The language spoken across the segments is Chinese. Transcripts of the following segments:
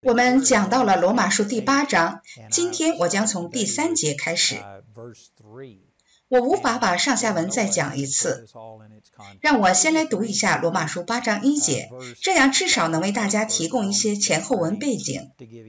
我们讲到了罗马书第8章，今天我将从第3节开始。我无法把上下文再讲一次，让我先来读一下罗马书8章1节，这样至少能为大家提供一些前后文背景。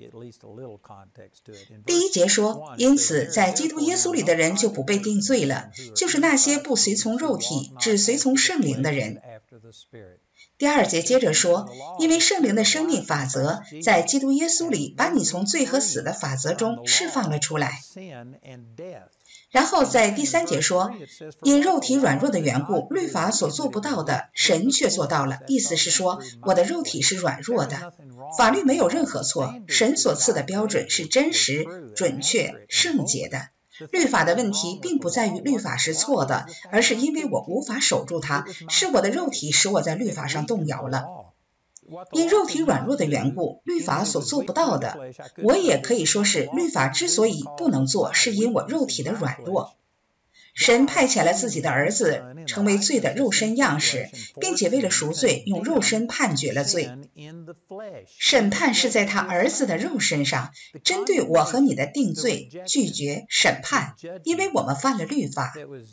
第1节说，因此在基督耶稣里的人就不被定罪了，就是那些不随从肉体，只随从圣灵的人。第2节接着说，因为圣灵的生命法则在基督耶稣里把你从罪和死的法则中释放了出来。然后在第3节说，因肉体软弱的缘故，律法所做不到的，神却做到了。意思是说，我的肉体是软弱的，法律没有任何错，神所赐的标准是真实、准确、圣洁的。律法的问题并不在于律法是错的，而是因为我无法守住它，是我的肉体使我在律法上动摇了。因肉体软弱的缘故，律法所做不到的，我也可以说是律法之所以不能做，是因我肉体的软弱。神派遣了自己的儿子成为罪的肉身样式，并且为了赎罪用肉身判决了罪。审判是在他儿子的肉身上，针对我和你的定罪、拒绝、审判，因为我们犯了律法。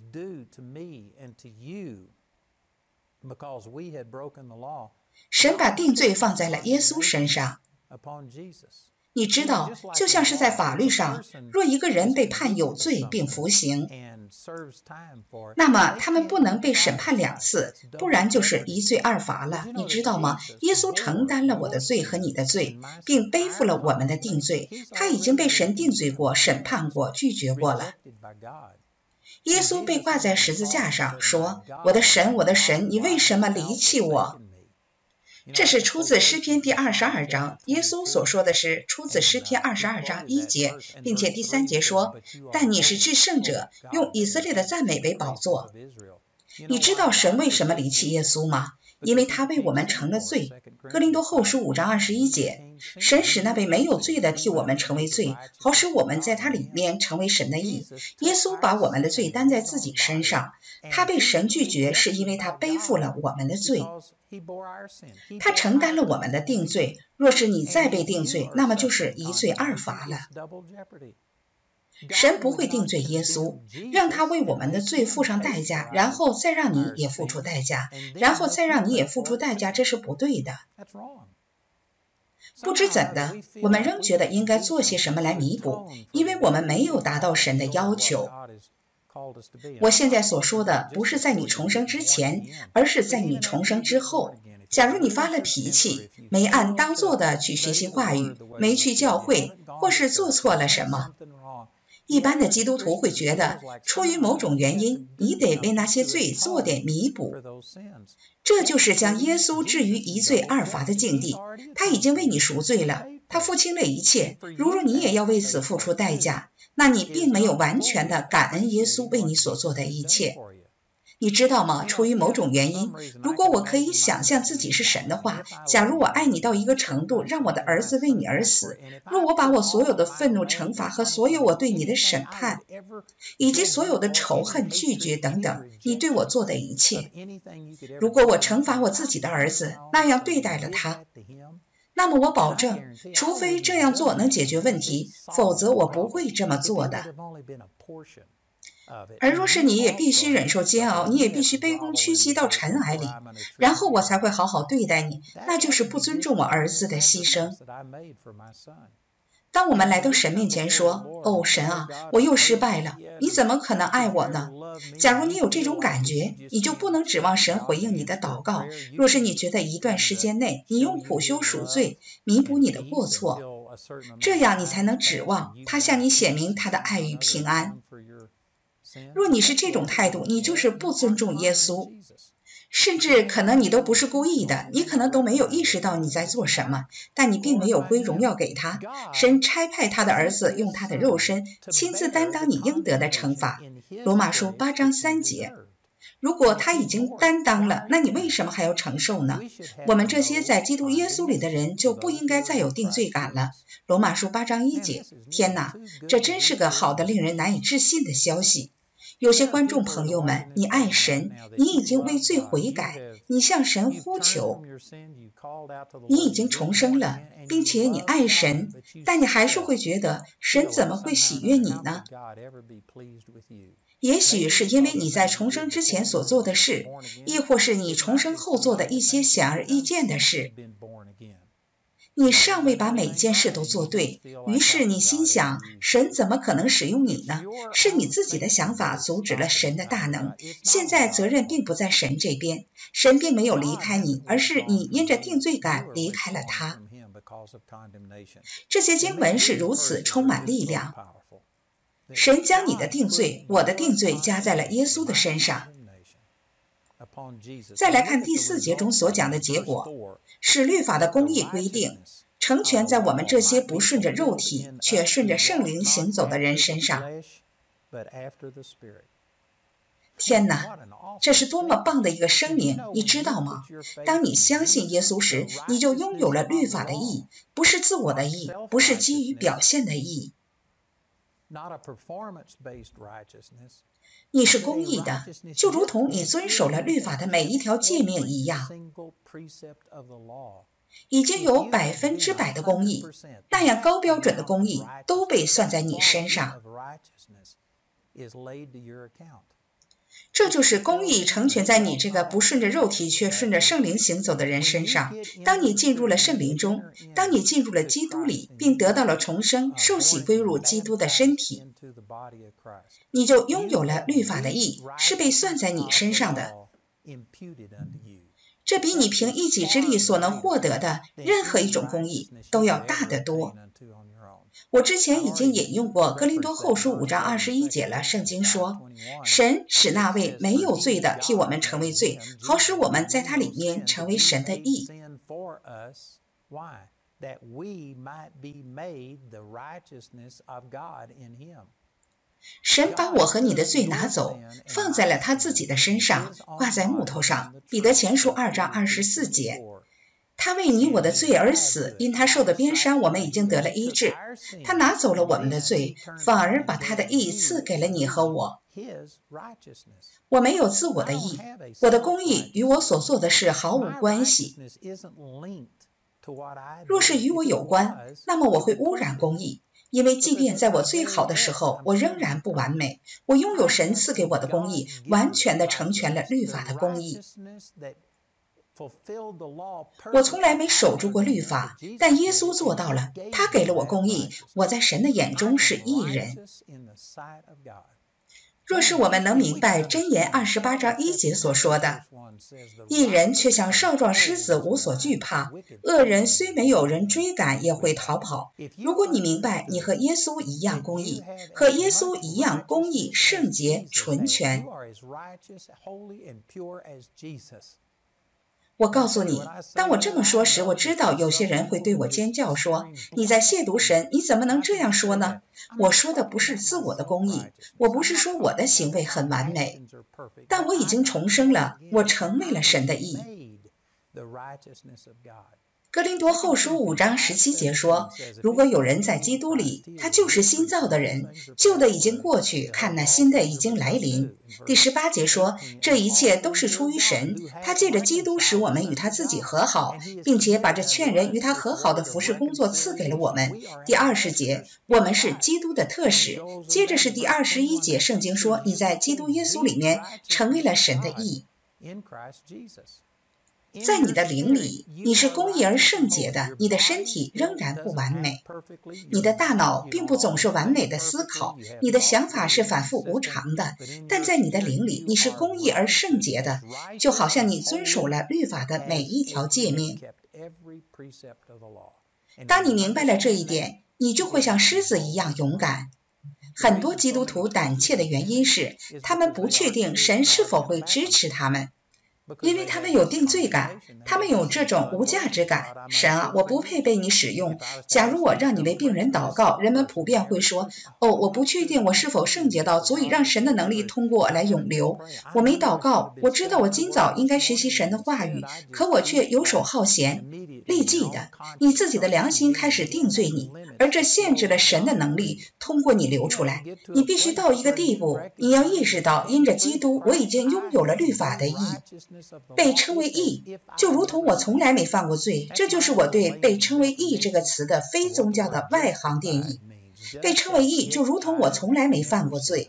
神把定罪放在了耶稣身上。你知道，就像是在法律上，若一个人被判有罪并服刑，那么他们不能被审判2次，不然就是一罪二罚了。你知道吗？耶稣承担了我的罪和你的罪，并背负了我们的定罪。他已经被神定罪过、审判过、拒绝过了。耶稣被挂在十字架上，说：“我的神，我的神，你为什么离弃我？”这是出自诗篇第22章，耶稣所说的是出自诗篇22章1节，并且第3节说，但你是至圣者，用以色列的赞美为宝座。你知道神为什么离弃耶稣吗？因为他为我们成了罪。哥林多后书5章21节，神使那位没有罪的替我们成为罪，好使我们在他里面成为神的义。耶稣把我们的罪担在自己身上，他被神拒绝，是因为他背负了我们的罪。他承担了我们的定罪，若是你再被定罪，那么就是一罪二罚了。神不会定罪耶稣，让他为我们的罪付上代价，然后再让你也付出代价，然后再让你也付出代价，这是不对的。不知怎的，我们仍觉得应该做些什么来弥补，因为我们没有达到神的要求。我现在所说的不是在你重生之前，而是在你重生之后。假如你发了脾气，没按当做的去学习话语，没去教会，或是做错了什么，一般的基督徒会觉得，出于某种原因，你得为那些罪做点弥补。这就是将耶稣置于一罪二罚的境地。他已经为你赎罪了，他付清了一切。如若你也要为此付出代价，那你并没有完全的感恩耶稣为你所做的一切。你知道吗？出于某种原因，如果我可以想象自己是神的话，假如我爱你到一个程度，让我的儿子为你而死，若我把我所有的愤怒、惩罚和所有我对你的审判，以及所有的仇恨、拒绝等等，你对我做的一切，如果我惩罚我自己的儿子，那样对待了他，那么我保证，除非这样做能解决问题，否则我不会这么做的。而若是你也必须忍受煎熬，你也必须卑躬屈膝到尘埃里，然后我才会好好对待你，那就是不尊重我儿子的牺牲。当我们来到神面前说，哦，神啊，我又失败了，你怎么可能爱我呢？假如你有这种感觉，你就不能指望神回应你的祷告。若是你觉得一段时间内你用苦修赎罪弥补你的过错，这样你才能指望他向你显明他的爱与平安。若你是这种态度，你就是不尊重耶稣，甚至可能你都不是故意的，你可能都没有意识到你在做什么，但你并没有归荣耀给他。神差派他的儿子用他的肉身亲自担当你应得的惩罚。罗马书8章3节。如果他已经担当了，那你为什么还要承受呢？我们这些在基督耶稣里的人就不应该再有定罪感了。罗马书8章1节。天哪，这真是个好的令人难以置信的消息。 有些观众朋友们，你爱神，你已经为罪悔改，你向神呼求，你已经重生了，并且你爱神，但你还是会觉得神怎么会喜悦你呢？也许是因为你在重生之前所做的事，亦或是你重生后做的一些显而易见的事。你尚未把每件事都做对，于是你心想，神怎么可能使用你呢？是你自己的想法阻止了神的大能。现在责任并不在神这边，神并没有离开你，而是你因着定罪感离开了他。这些经文是如此充满力量。神将你的定罪，我的定罪加在了耶稣的身上。再来看第4节中所讲的结果，使律法的公义规定，成全在我们这些不顺着肉体，却顺着圣灵行走的人身上。天哪，这是多么棒的一个声明，你知道吗？当你相信耶稣时，你就拥有了律法的义，不是自我的义，不是基于表现的义。你是公义的，就如同你遵守了律法的每一条诫命一样。已经有100%的公义，那样高标准的公义都被算在你身上。这就是公义成全在你这个不顺着肉体却顺着圣灵行走的人身上。当你进入了圣灵中，当你进入了基督里，并得到了重生，受洗归入基督的身体，你就拥有了律法的义，是被算在你身上的。这比你凭一己之力所能获得的任何一种公义都要大得多。我之前已经引用过哥林多后书5章21节了，圣经说，神使那位没有罪的替我们成为罪，好使我们在他里面成为神的义。神把我和你的罪拿走，放在了他自己的身上，挂在木头上。彼得前书2章24节。他为你我的罪而死，因他受的鞭伤，我们已经得了医治。他拿走了我们的罪，反而把他的义赐给了你和我。我没有自我的义，我的公义与我所做的事毫无关系。若是与我有关，那么我会污染公义，因为即便在我最好的时候，我仍然不完美。我拥有神赐给我的公义，完全的成全了律法的公义。我从来没守住过律法，但耶稣做到了，他给了我公义，我在神的眼中是义人。若是我们能明白箴言28章1节所说的，义人却像少壮狮子，无所惧怕，恶人虽没有人追赶，也会逃跑。如果你明白你和耶稣一样公义，和耶稣一样公义、圣洁、纯全，我告诉你，当我这么说时，我知道有些人会对我尖叫说，你在亵渎神，你怎么能这样说呢？我说的不是自我的公义，我不是说我的行为很完美，但我已经重生了，我成为了神的义。哥林多后书5章17节说，如果有人在基督里，他就是新造的人，旧的已经过去，看那新的已经来临。第18节说，这一切都是出于神，他借着基督使我们与他自己和好，并且把这劝人与他和好的服事工作赐给了我们。第20节，我们是基督的特使。接着是第21节，圣经说，你在基督耶稣里面成为了神的义。在你的灵里，你是公义而圣洁的，你的身体仍然不完美，你的大脑并不总是完美的思考，你的想法是反复无常的，但在你的灵里，你是公义而圣洁的，就好像你遵守了律法的每一条诫命。当你明白了这一点，你就会像狮子一样勇敢。很多基督徒胆怯的原因是，他们不确定神是否会支持他们。 因为他们有定罪感，他们有这种无价值感。神啊，我不配被你使用。假如我让你为病人祷告，人们普遍会说，我不确定我是否圣洁到足以让神的能力通过我来永留。我没祷告，我知道我今早应该学习神的话语，可我却游手好闲。立即的，你自己的良心开始定罪你，而这限制了神的能力通过你流出来。你必须到一个地步，你要意识到，因着基督，我已经拥有了律法的义。被称为义，就如同我从来没犯过罪，这就是我对被称为义这个词的非宗教的外行定义。被称为义，就如同我从来没犯过罪。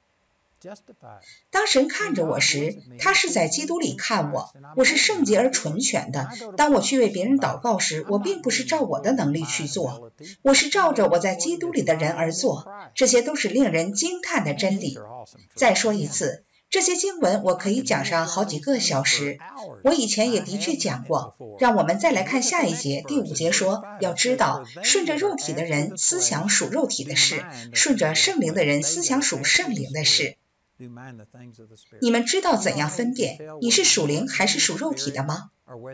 当神看着我时，他是在基督里看我，我是圣洁而纯全的。当我去为别人祷告时，我并不是照我的能力去做，我是照着我在基督里的人而做。这些都是令人惊叹的真理。再说一次，这些经文我可以讲上好几个小时，我以前也的确讲过。让我们再来看下一节，第5节说，要知道，顺着肉体的人思想属肉体的事，顺着圣灵的人思想属圣灵的事。你们知道怎样分辨你是属灵还是属肉体的吗？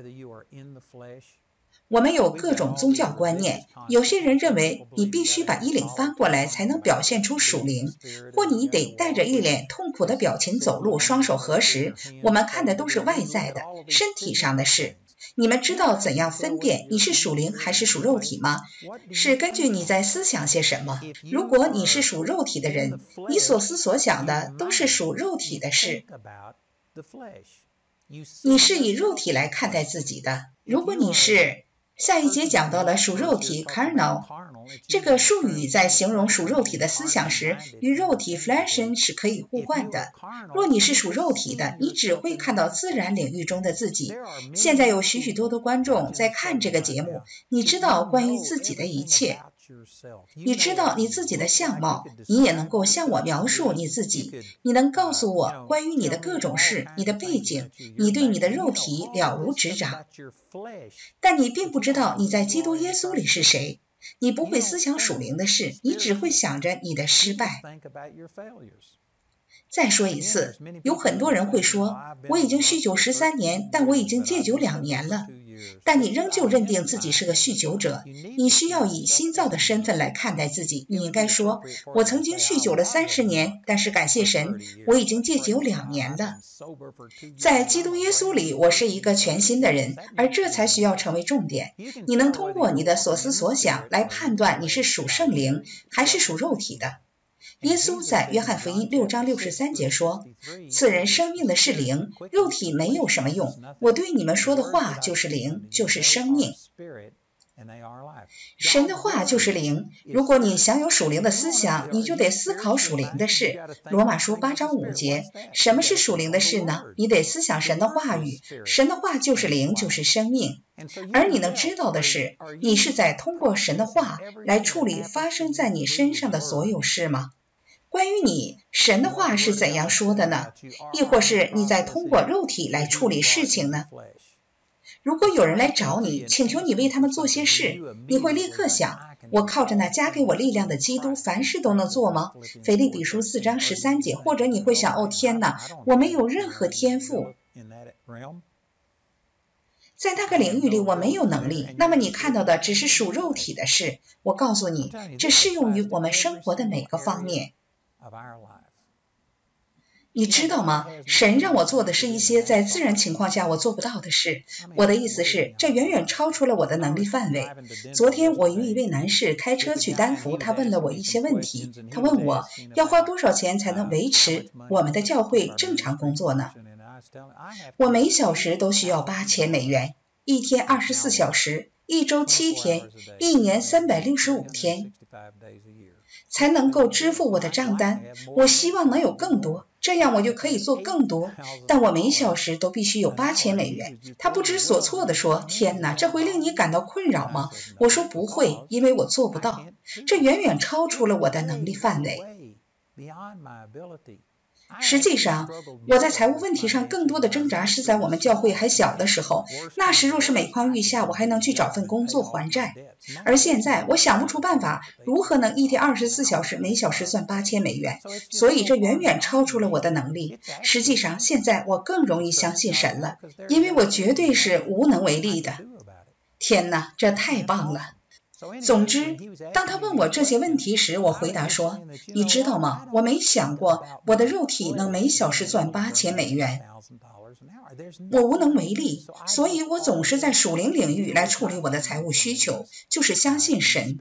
我们有各种宗教观念，有些人认为你必须把衣领翻过来才能表现出属灵，或你得带着一脸痛苦的表情走路，双手合十。我们看的都是外在的，身体上的事。你们知道怎样分辨你是属灵还是属肉体吗？是根据你在思想些什么。如果你是属肉体的人，你所思所想的都是属肉体的事，你是以肉体来看待自己的。如果你是下一节讲到了属肉体 carnal 这个术语，在形容属肉体的思想时，与肉体 flesh 是可以互换的。若你是属肉体的，你只会看到自然领域中的自己。现在有许多的观众在看这个节目，你知道关于自己的一切，你知道你自己的相貌，你也能够向我描述你自己，你能告诉我关于你的各种事，你的背景，你对你的肉体了如指掌。但你并不知道你在基督耶稣里是谁，你不会思想属灵的事，你只会想着你的失败。再说一次，有很多人会说，我已经酗酒13年，但我已经戒酒2年了。但你仍旧认定自己是个酗酒者，你需要以新造的身份来看待自己。你应该说，我曾经酗酒了30年，但是感谢神，我已经戒酒2年了。在基督耶稣里，我是一个全新的人，而这才需要成为重点。你能通过你的所思所想来判断你是属圣灵还是属肉体的。耶稣在约翰福音6章63节说，赐人生命的是灵，肉体没有什么用。我对你们说的话就是灵，就是生命。神的话就是灵。如果你想有属灵的思想，你就得思考属灵的事。罗马书8章5节，什么是属灵的事呢？你得思想神的话语，神的话就是灵，就是生命。而你能知道的是，你是在通过神的话来处理发生在你身上的所有事吗？关于你，神的话是怎样说的呢？亦或是你在通过肉体来处理事情呢？如果有人来找你，请求你为他们做些事，你会立刻想，我靠着那加给我力量的基督，凡事都能做吗？腓立比书4章13节。或者你会想，天哪，我没有任何天赋，在那个领域里我没有能力。那么你看到的只是属肉体的事。我告诉你，这适用于我们生活的每个方面。你知道吗？神让我做的是一些在自然情况下我做不到的事。我的意思是，这远远超出了我的能力范围。昨天我与一位男士开车去丹佛，他问了我一些问题。他问我要花多少钱才能维持我们的教会正常工作呢？我每小时都需要$8000，一天24小时，一周7天，一年365天。才能够支付我的账单。我希望能有更多，这样我就可以做更多，但我每小时都必须有$8000。他不知所措地说，天哪，这会令你感到困扰吗？我说不会，因为我做不到，这远远超出了我的能力范围。 实际上，我在财务问题上更多的挣扎是在我们教会还小的时候，那时若是每况愈下，我还能去找份工作还债。而现在，我想不出办法，如何能一天24小时，每小时算$8000，所以这远远超出了我的能力。实际上，现在我更容易相信神了，因为我绝对是无能为力的。天哪，这太棒了！总之，当他问我这些问题时，我回答说，你知道吗？我没想过我的肉体能每小时赚$8000。我无能为力，所以我总是在属灵领域来处理我的财务需求，就是相信神。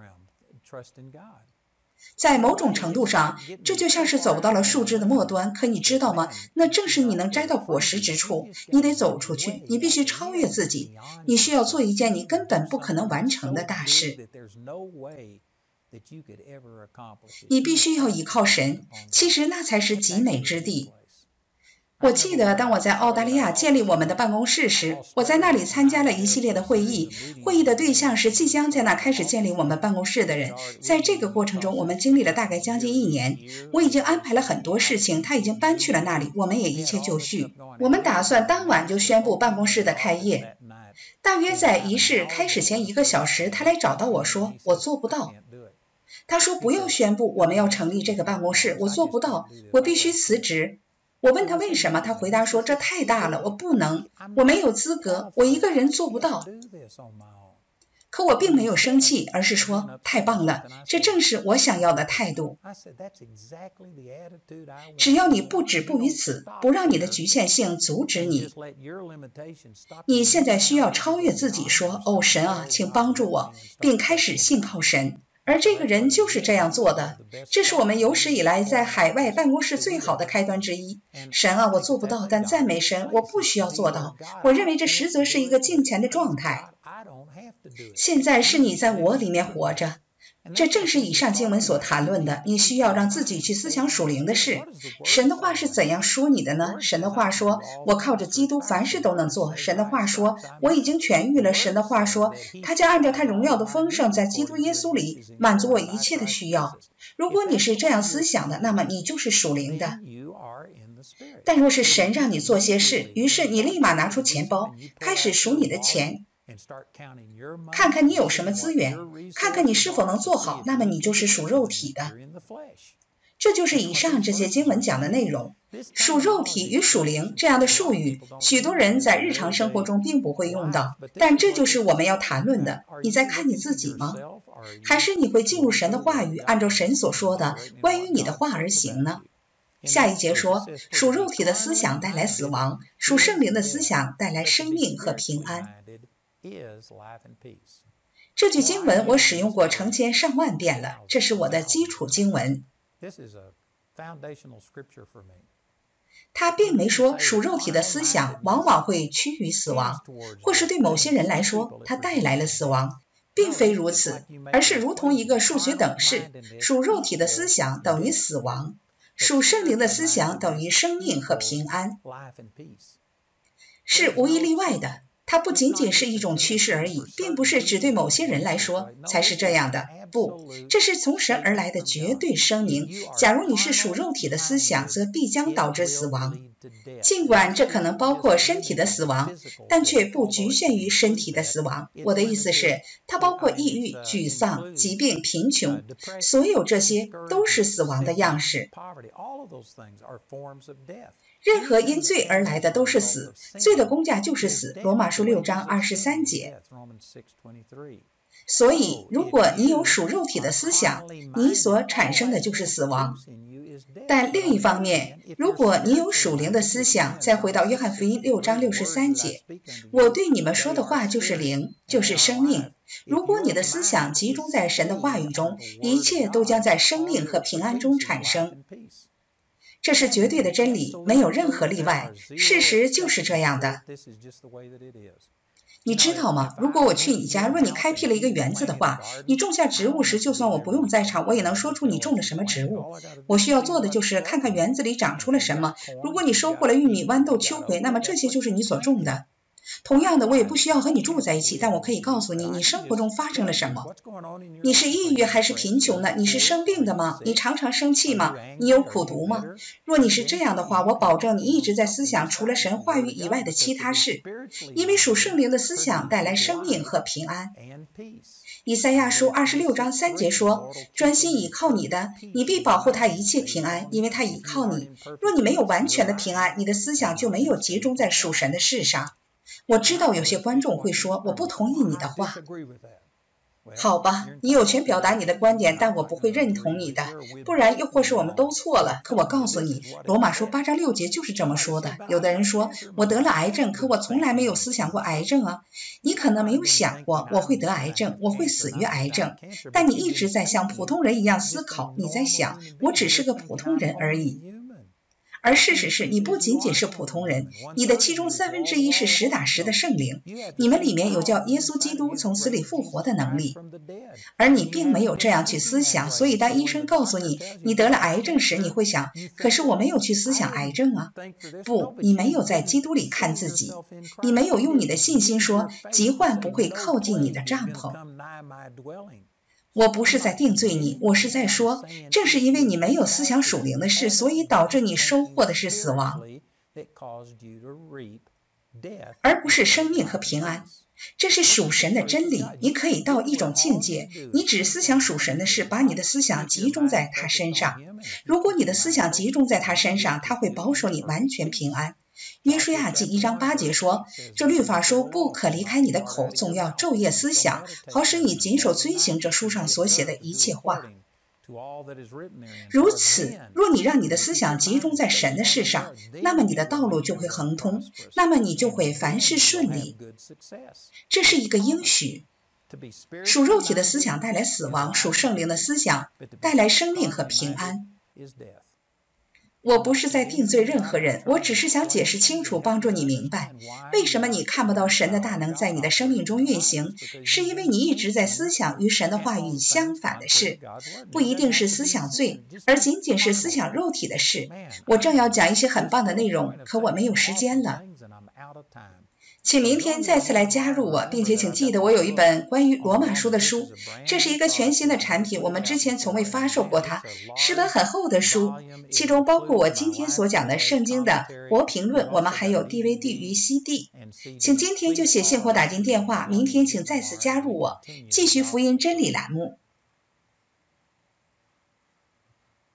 在某种程度上，这就像是走到了树枝的末端，可你知道吗？那正是你能摘到果实之处。你得走出去，你必须超越自己，你需要做一件你根本不可能完成的大事。你必须要依靠神，其实那才是极美之地。我记得当我在澳大利亚建立我们的办公室时，我在那里参加了一系列的会议，会议的对象是即将在那开始建立我们办公室的人。在这个过程中，我们经历了大概将近1年。我已经安排了很多事情，他已经搬去了那里，我们也一切就绪。我们打算当晚就宣布办公室的开业。大约在仪式开始前1个小时，他来找到我说，我做不到。他说不要宣布我们要成立这个办公室，我做不到，我必须辞职。我问他为什么，他回答说这太大了，我不能，我没有资格，我一个人做不到。可我并没有生气，而是说太棒了，这正是我想要的态度。只要你不止步于此，不让你的局限性阻止你。你现在需要超越自己，说哦神啊，请帮助我，并开始信靠神。而这个人就是这样做的，这是我们有史以来在海外办公室最好的开端之一。神啊，我做不到，但赞美神，我不需要做到。我认为这实则是一个敬虔的状态。现在是你在我里面活着，这正是以上经文所谈论的。你需要让自己去思想属灵的事。神的话是怎样说你的呢？神的话说，我靠着基督凡事都能做。神的话说，我已经痊愈了。神的话说，他将按照他荣耀的丰盛，在基督耶稣里满足我一切的需要。如果你是这样思想的，那么你就是属灵的。但若是神让你做些事，于是你立马拿出钱包，开始数你的钱，看看你有什么资源，看看你是否能做好，那么你就是属肉体的。这就是以上这些经文讲的内容。属肉体与属灵这样的术语，许多人在日常生活中并不会用到，但这就是我们要谈论的。你在看你自己吗？还是你会进入神的话语，按照神所说的关于你的话而行呢？下一节说，属肉体的思想带来死亡，属圣灵的思想带来生命和平安。这句经文我使用过成千上万遍了，这是我的基础经文。他并没说属肉体的思想往往会趋于死亡，或是对某些人来说它带来了死亡，并非如此，而是如同一个数学等式，属肉体的思想等于死亡，属圣灵的思想等于生命和平安，是无一例外的。它不仅仅是一种趋势而已，并不是只对某些人来说才是这样的。不，这是从神而来的绝对声明。假如你是属肉体的思想，则必将导致死亡。尽管这可能包括身体的死亡，但却不局限于身体的死亡。我的意思是，它包括抑郁、沮丧、疾病、贫穷，所有这些都是死亡的样式。任何因罪而来的都是死，罪的工价就是死。罗马书6章23节。所以，如果你有属肉体的思想，你所产生的就是死亡。但另一方面，如果你有属灵的思想，再回到约翰福音6章63节，我对你们说的话就是灵，就是生命。如果你的思想集中在神的话语中，一切都将在生命和平安中产生。这是绝对的真理，没有任何例外，事实就是这样的。你知道吗？如果我去你家，若你开辟了一个园子的话，你种下植物时，就算我不用在场，我也能说出你种了什么植物。我需要做的就是看看园子里长出了什么。如果你收获了玉米、豌豆、秋葵，那么这些就是你所种的。 同样的，我也不需要和你住在一起，但我可以告诉你，你生活中发生了什么。你是抑郁还是贫穷呢？你是生病的吗？你常常生气吗？你有苦毒吗？若你是这样的话，我保证你一直在思想除了神话语以外的其他事，因为属圣灵的思想带来生命和平安。以赛亚书26章3节说，专心倚靠你的，你必保护他一切平安，因为他倚靠你。若你没有完全的平安，你的思想就没有集中在属神的事上。我知道有些观众会说，我不同意你的话。好吧，你有权表达你的观点，但我不会认同你的，不然又或是我们都错了。可我告诉你，罗马书8章6节就是这么说的。有的人说，我得了癌症，可我从来没有思想过癌症啊。你可能没有想过，我会得癌症，我会死于癌症，但你一直在像普通人一样思考，你在想，我只是个普通人而已。而事实是，你不仅仅是普通人，你的其中1/3是实打实的圣灵，你们里面有叫耶稣基督从死里复活的能力，而你并没有这样去思想，所以当医生告诉你你得了癌症时，你会想，可是我没有去思想癌症啊。不，你没有在基督里看自己，你没有用你的信心说，疾患不会靠近你的帐篷。我不是在定罪你，我是在说，正是因为你没有思想属灵的事，所以导致你收获的是死亡，而不是生命和平安。这是属神的真理。你可以到一种境界，你只思想属神的事，把你的思想集中在他身上。如果你的思想集中在他身上，他会保守你完全平安。约书亚记1章8节说，这律法书不可离开你的口，总要昼夜思想，好使你谨守遵行这书上所写的一切话。如此，若你让你的思想集中在神的事上，那么你的道路就会亨通，那么你就会凡事顺利。这是一个应许。属肉体的思想带来死亡，属圣灵的思想带来生命和平安。我不是在定罪任何人，我只是想解释清楚，帮助你明白，为什么你看不到神的大能在你的生命中运行，是因为你一直在思想与神的话语相反的事，不一定是思想罪，而仅仅是思想肉体的事。我正要讲一些很棒的内容，可我没有时间了。请明天再次来加入我，并且请记得我有一本关于罗马书的书，这是一个全新的产品，我们之前从未发售过它，是本很厚的书，其中包括我今天所讲的圣经的活评论，我们还有 DVD 与 CD。 请今天就写信或打进电话，明天请再次加入我，继续福音真理栏目。